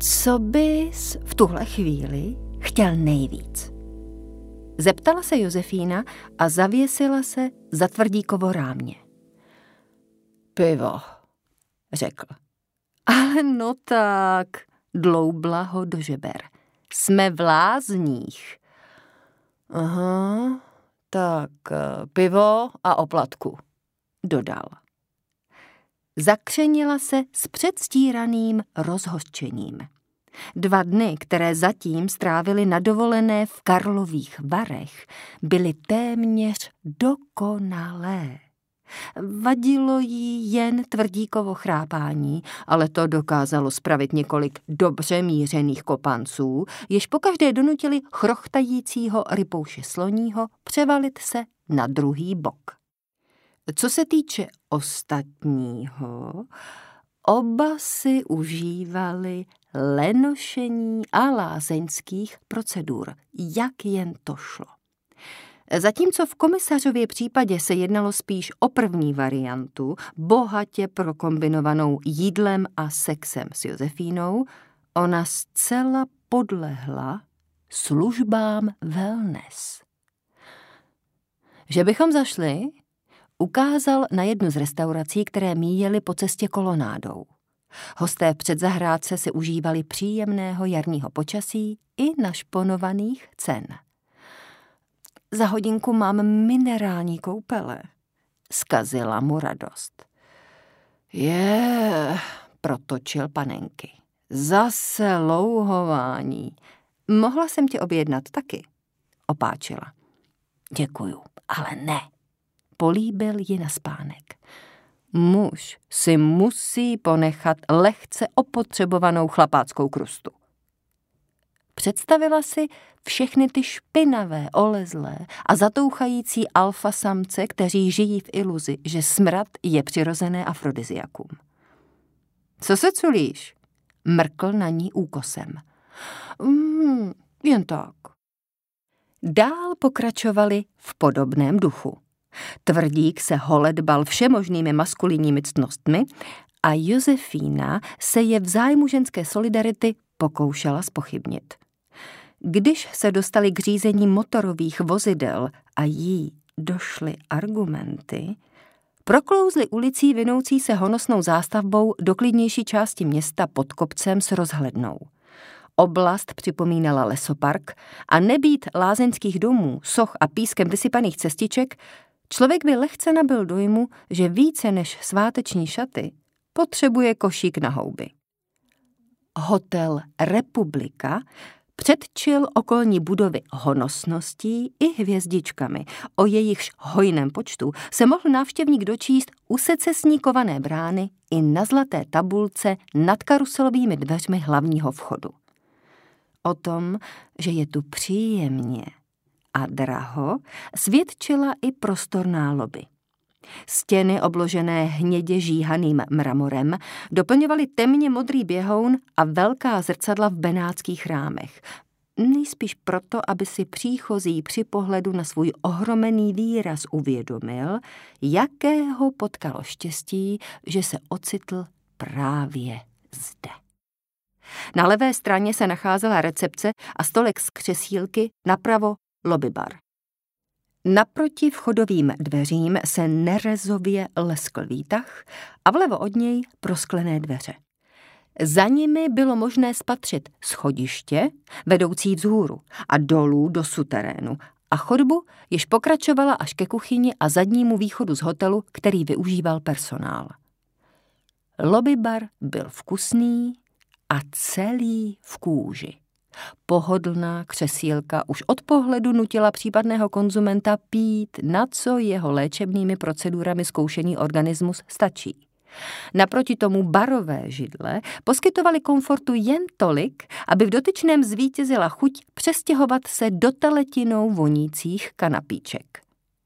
Co bys v tuhle chvíli chtěl nejvíc? Zeptala se Josefína a zavěsila se za Tvrdíkovo rámě. Pivo, řekl. Ale no tak, dloubla ho do žeber. Jsme v lázních. Aha, tak pivo a oplatku, dodal. Zakřenila se s předstíraným rozhořčením. 2 dny, které zatím strávili na dovolené v Karlových Varech, byly téměř dokonalé. Vadilo jí jen Tvrdíkovo chrápání, ale to dokázalo spravit několik dobře mířených kopanců, jež pokaždé donutili chrochtajícího rypouše sloního převalit se na druhý bok. Co se týče ostatního, oba si užívali lenošení a lázeňských procedur, jak jen to šlo. Zatímco v komisařově případě se jednalo spíš o první variantu, bohatě prokombinovanou jídlem a sexem s Josefínou, ona zcela podlehla službám wellness. Že bychom zašli, ukázal na jednu z restaurací, které míjeli po cestě kolonádou. Hosté v předzahrádce si užívali příjemného jarního počasí i našponovaných cen. Za hodinku mám minerální koupele, zkazila mu radost. Protočil panenky. Zase louhování. Mohla jsem tě objednat taky, opáčila. Děkuju, ale ne. Políbil ji na spánek. Muž si musí ponechat lehce opotřebovanou chlapáckou krustu. Představila si všechny ty špinavé, olezlé a zatouchající alfasamce, kteří žijí v iluzi, že smrad je přirozené afrodiziakum. Co se culíš? Mrkl na ní úkosem. Jen tak. Dál pokračovali v podobném duchu. Tvrdík se holedbal všemožnými maskulinními ctnostmi a Josefína se je v zájmu ženské solidarity pokoušela zpochybnit. Když se dostali k řízení motorových vozidel a jí došly argumenty, proklouzli ulicí vinoucí se honosnou zástavbou do klidnější části města pod kopcem s rozhlednou. Oblast připomínala lesopark a nebýt lázeňských domů, soch a pískem vysypaných cestiček, člověk by lehce nabyl dojmu, že více než sváteční šaty potřebuje košík na houby. Hotel Republika předčil okolní budovy honosností i hvězdičkami. O jejichž hojném počtu se mohl návštěvník dočíst u secesní kované brány i na zlaté tabulce nad karuselovými dveřmi hlavního vchodu. O tom, že je tu příjemně a draho, svědčila i prostorná lobby. Stěny obložené hnědě žíhaným mramorem doplňovaly temně modrý běhoun a velká zrcadla v benátských rámech. Nejspíš proto, aby si příchozí při pohledu na svůj ohromený výraz uvědomil, jakého potkalo štěstí, že se ocitl právě zde. Na levé straně se nacházela recepce a stolek z křesílky, napravo lobbybar. Naproti vchodovým dveřím se nerezově leskl výtah a vlevo od něj prosklené dveře. Za nimi bylo možné spatřit schodiště, vedoucí vzhůru a dolů do suterénu a chodbu, jež pokračovala až ke kuchyni a zadnímu východu z hotelu, který využíval personál. Lobbybar byl vkusný a celý v kůži. Pohodlná křesílka už od pohledu nutila případného konzumenta pít, na co jeho léčebnými procedurami zkoušený organismus stačí. Naproti tomu barové židle poskytovaly komfortu jen tolik, aby v dotyčném zvítězila chuť přestěhovat se do teletinou vonících kanapíček.